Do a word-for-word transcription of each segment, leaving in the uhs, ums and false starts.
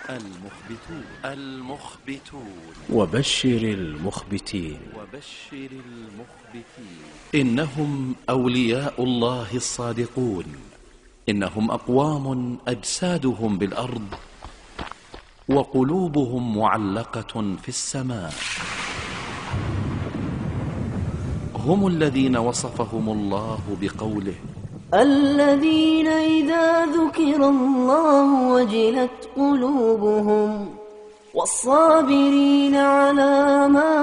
المخبتون المخبتون وبشر المخبتين وبشر المخبتين إنهم أولياء الله الصادقون، إنهم أقوام أجسادهم بالأرض وقلوبهم معلقة في السماء. هم الذين وصفهم الله بقوله: الذين إذا ذكر الله وجلت قلوبهم والصابرين على ما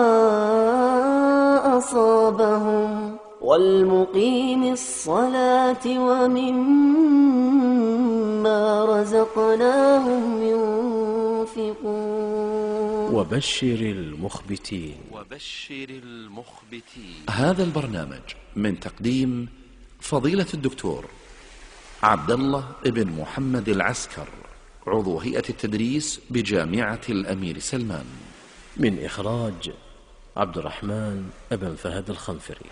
أصابهم والمقيم الصلاة ومما رزقناهم ينفقون. وبشر المخبتين وبشر المخبتين. هذا البرنامج من تقديم فضيلة الدكتور عبد الله بن محمد العسكر، عضو هيئة التدريس بجامعة الأمير سلمان، من إخراج عبد الرحمن بن فهد الخنفري.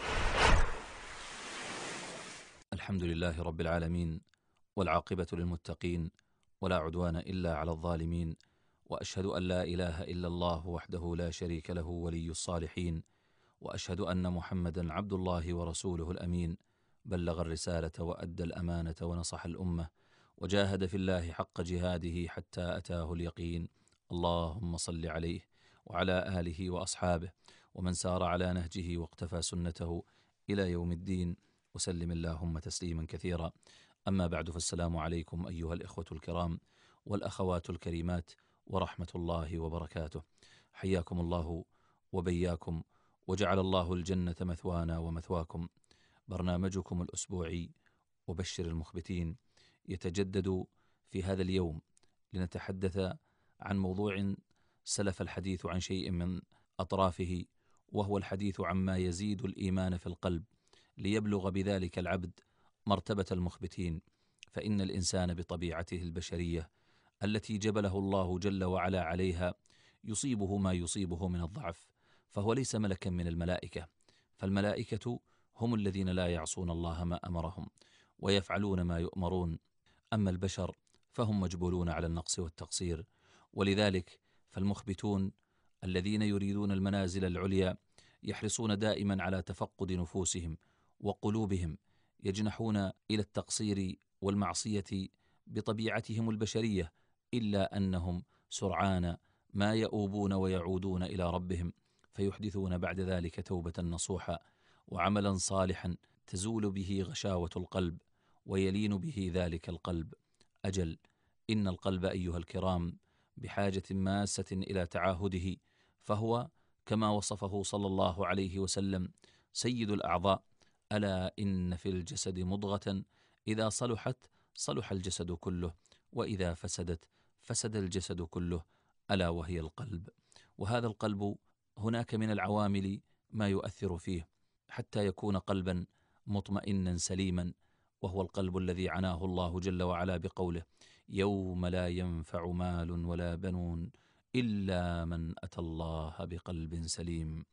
الحمد لله رب العالمين، والعاقبة للمتقين، ولا عدوان إلا على الظالمين، وأشهد أن لا إله إلا الله وحده لا شريك له ولي الصالحين، وأشهد أن محمدا عبد الله ورسوله الأمين، بلغ الرسالة وأدى الأمانة ونصح الأمة، وجاهد في الله حق جهاده حتى أتاه اليقين. اللهم صل عليه وعلى آله وأصحابه ومن سار على نهجه واقتفى سنته إلى يوم الدين، وسلم اللهم تسليما كثيرا. أما بعد، فالسلام عليكم أيها الإخوة الكرام والأخوات الكريمات، ورحمة الله وبركاته. حياكم الله وبياكم، وجعل الله الجنة مثوانا ومثواكم. برنامجكم الأسبوعي وبشر المخبتين يتجدد في هذا اليوم لنتحدث عن موضوع سلف الحديث عن شيء من أطرافه، وهو الحديث عما يزيد الإيمان في القلب ليبلغ بذلك العبد مرتبة المخبتين. فإن الإنسان بطبيعته البشرية التي جبله الله جل وعلا عليها يصيبه ما يصيبه من الضعف، فهو ليس ملكا من الملائكة، فالملائكة هم الذين لا يعصون الله ما أمرهم ويفعلون ما يؤمرون. أما البشر فهم مجبولون على النقص والتقصير، ولذلك فالمخبتون الذين يريدون المنازل العليا يحرصون دائما على تفقد نفوسهم وقلوبهم، يجنحون إلى التقصير والمعصية بطبيعتهم البشرية، إلا أنهم سرعان ما يؤوبون ويعودون إلى ربهم، فيحدثون بعد ذلك توبة نصوحا وعملا صالحا تزول به غشاوة القلب ويلين به ذلك القلب. أجل إن القلب أيها الكرام بحاجة ماسة إلى تعاهده، فهو كما وصفه صلى الله عليه وسلم سيد الأعضاء: ألا إن في الجسد مضغة إذا صلحت صلح الجسد كله، وإذا فسدت فسد الجسد كله، ألا وهي القلب. وهذا القلب هناك من العوامل ما يؤثر فيه حتى يكون قلبا مطمئنا سليما، وهو القلب الذي عناه الله جل وعلا بقوله: يوم لا ينفع مال ولا بنون إلا من أتى الله بقلب سليم.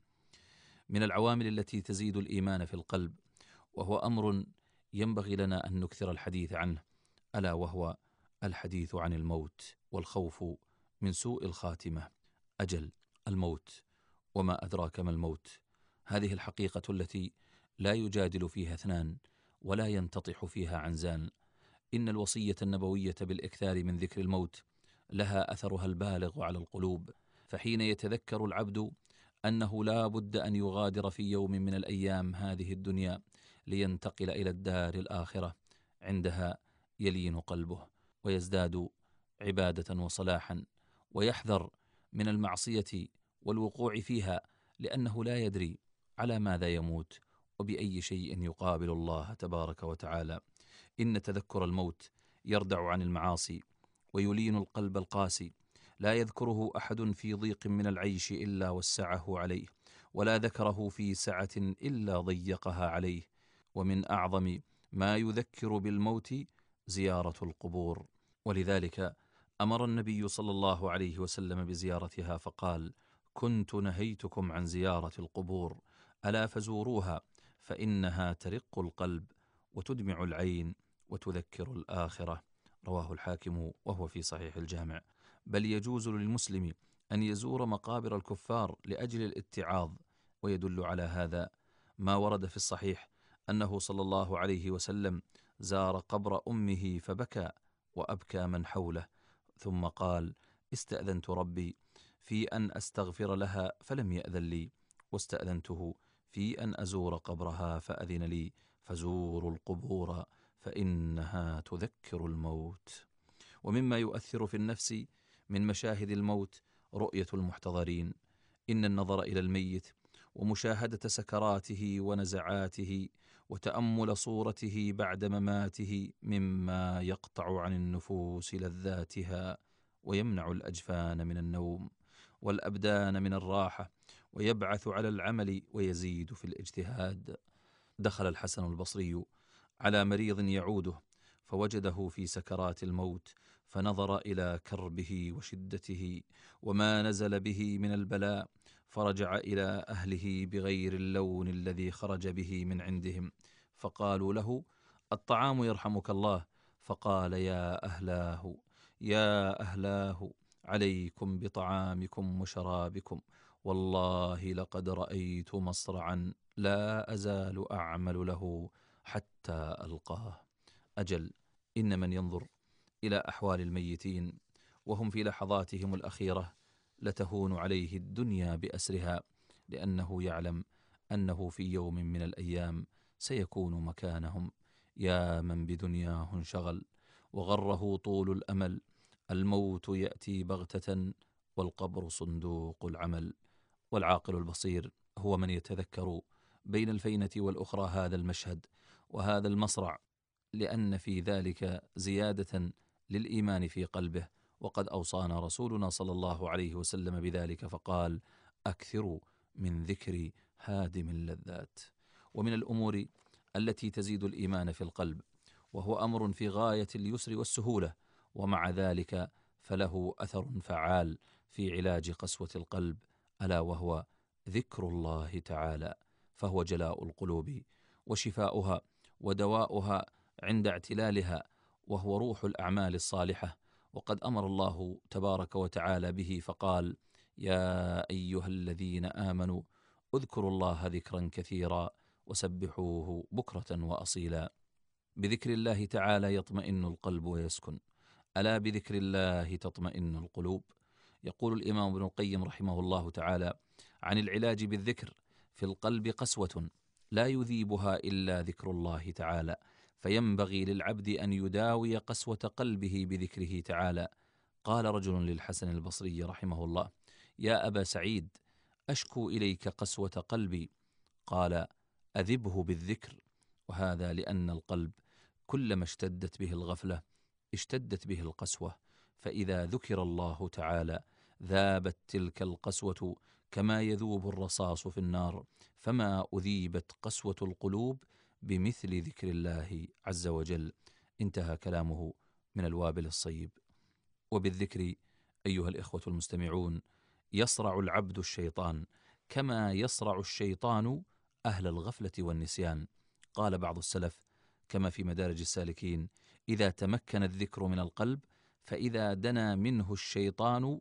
من العوامل التي تزيد الإيمان في القلب، وهو أمر ينبغي لنا أن نكثر الحديث عنه، ألا وهو الحديث عن الموت والخوف من سوء الخاتمة. أجل الموت، وما أدراك ما الموت، هذه الحقيقة التي لا يجادل فيها اثنان ولا ينتطح فيها عنزان. إن الوصية النبوية بالإكثار من ذكر الموت لها أثرها البالغ على القلوب، فحين يتذكر العبد أنه لا بد أن يغادر في يوم من الأيام هذه الدنيا لينتقل إلى الدار الآخرة، عندها يلين قلبه ويزداد عبادة وصلاحا، ويحذر من المعصية والوقوع فيها، لأنه لا يدري على ماذا يموت وبأي شيء يقابل الله تبارك وتعالى. إن تذكر الموت يردع عن المعاصي ويلين القلب القاسي، لا يذكره أحد في ضيق من العيش إلا وسعه عليه، ولا ذكره في سعة إلا ضيقها عليه. ومن أعظم ما يذكر بالموت زيارة القبور، ولذلك أمر النبي صلى الله عليه وسلم بزيارتها فقال: كنت نهيتكم عن زيارة القبور، ألا فزوروها فإنها ترق القلب وتدمع العين وتذكر الآخرة. رواه الحاكم وهو في صحيح الجامع. بل يجوز للمسلم أن يزور مقابر الكفار لأجل الاتعاظ. ويدل على هذا ما ورد في الصحيح أنه صلى الله عليه وسلم زار قبر أمه فبكى وأبكى من حوله، ثم قال: استأذنت ربي في أن أستغفر لها فلم يأذن لي، واستأذنته في أن أزور قبرها فأذن لي، فزوروا القبور فإنها تذكر الموت. ومما يؤثر في النفس من مشاهد الموت رؤية المحتضرين. إن النظر إلى الميت ومشاهدة سكراته ونزعاته وتأمل صورته بعد مماته مما يقطع عن النفوس لذاتها، ويمنع الأجفان من النوم والأبدان من الراحة، ويبعث على العمل ويزيد في الاجتهاد. دخل الحسن البصري على مريض يعوده فوجده في سكرات الموت، فنظر إلى كربه وشدته وما نزل به من البلاء، فرجع إلى أهله بغير اللون الذي خرج به من عندهم، فقالوا له: الطعام يرحمك الله. فقال: يا أهلاه يا أهلاه عليكم بطعامكم وشرابكم، والله لقد رأيت مصرعا لا أزال أعمل له حتى ألقاه. أجل، إن من ينظر إلى أحوال الميتين وهم في لحظاتهم الأخيرة لتهون عليه الدنيا بأسرها، لأنه يعلم أنه في يوم من الأيام سيكون مكانهم. يا من بدنياه انشغل وغره طول الأمل، الموت يأتي بغتة والقبر صندوق العمل. والعاقل البصير هو من يتذكر بين الفينة والأخرى هذا المشهد وهذا المصرع، لأن في ذلك زيادة للإيمان في قلبه. وقد أوصانا رسولنا صلى الله عليه وسلم بذلك فقال: أكثروا من ذكر هادم اللذات. ومن الأمور التي تزيد الإيمان في القلب، وهو أمر في غاية اليسر والسهولة، ومع ذلك فله أثر فعال في علاج قسوة القلب، ألا وهو ذكر الله تعالى، فهو جلاء القلوب وشفاؤها ودواؤها عند اعتلالها، وهو روح الأعمال الصالحة. وقد أمر الله تبارك وتعالى به فقال: يا أيها الذين آمنوا اذكروا الله ذكرا كثيرا وسبحوه بكرة وأصيلا. بذكر الله تعالى يطمئن القلب ويسكن، ألا بذكر الله تطمئن القلوب. يقول الإمام ابن القيم رحمه الله تعالى عن العلاج بالذكر: في القلب قسوة لا يذيبها إلا ذكر الله تعالى، فينبغي للعبد أن يداوي قسوة قلبه بذكره تعالى. قال رجل للحسن البصري رحمه الله: يا أبا سعيد، أشكو إليك قسوة قلبي. قال: أذبه بالذكر. وهذا لأن القلب كلما اشتدت به الغفلة اشتدت به القسوة، فإذا ذكر الله تعالى ذابت تلك القسوة كما يذوب الرصاص في النار، فما أذيبت قسوة القلوب بمثل ذكر الله عز وجل. انتهى كلامه من الوابل الصيب. وبالذكر أيها الإخوة المستمعون يصرع العبد الشيطان كما يصرع الشيطان أهل الغفلة والنسيان. قال بعض السلف كما في مدارج السالكين: إذا تمكن الذكر من القلب فإذا دنا منه الشيطان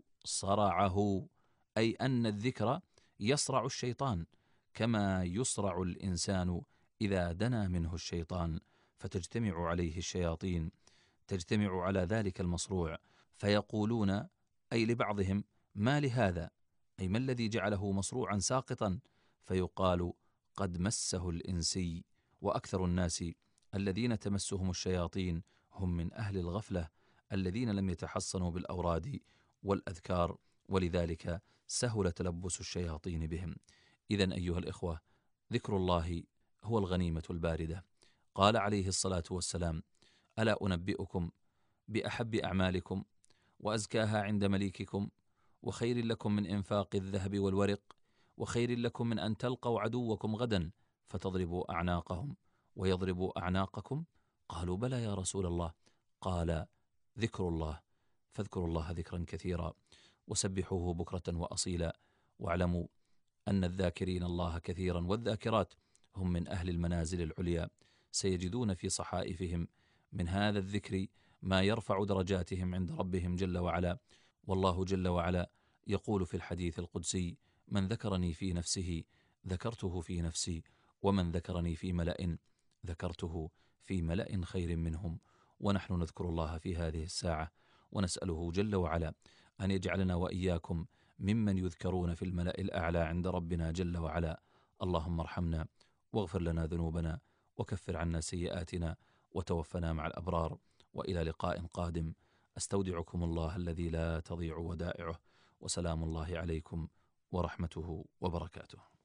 صرعه، أي أن الذكر يصرع الشيطان كما يصرع الإنسان إذا دنا منه الشيطان، فتجتمع عليه الشياطين، تجتمع على ذلك المصروع، فيقولون أي لبعضهم: ما لهذا؟ أي ما الذي جعله مصروعا ساقطا؟ فيقال: قد مسه الإنسي. وأكثر الناس الذين تمسهم الشياطين هم من أهل الغفلة الذين لم يتحصنوا بالأوراد والأذكار، ولذلك سهل تلبس الشياطين بهم. إذن أيها الإخوة، ذكر الله هو الغنيمة الباردة. قال عليه الصلاة والسلام: ألا أنبئكم بأحب أعمالكم وأزكاها عند مليككم، وخير لكم من إنفاق الذهب والورق، وخير لكم من أن تلقوا عدوكم غدا فتضربوا أعناقهم ويضربوا أعناقكم؟ قالوا: بلى يا رسول الله. قال: ذكر الله، فاذكروا الله ذكرا كثيرا وسبحوه بكرة وأصيلا، واعلموا أن الذاكرين الله كثيرا والذاكرات هم من أهل المنازل العليا، سيجدون في صحائفهم من هذا الذكر ما يرفع درجاتهم عند ربهم جل وعلا، والله جل وعلا يقول في الحديث القدسي: من ذكرني في نفسه ذكرته في نفسي، ومن ذكرني في ملأ ذكرته في ملأ خير منهم. ونحن نذكر الله في هذه الساعة، ونسأله جل وعلا أن يجعلنا وإياكم ممن يذكرون في الملأ الأعلى عند ربنا جل وعلا. اللهم ارحمنا واغفر لنا ذنوبنا وكفر عنا سيئاتنا وتوفنا مع الأبرار، وإلى لقاء قادم. أستودعكم الله الذي لا تضيع ودائعه، وسلام الله عليكم ورحمته وبركاته.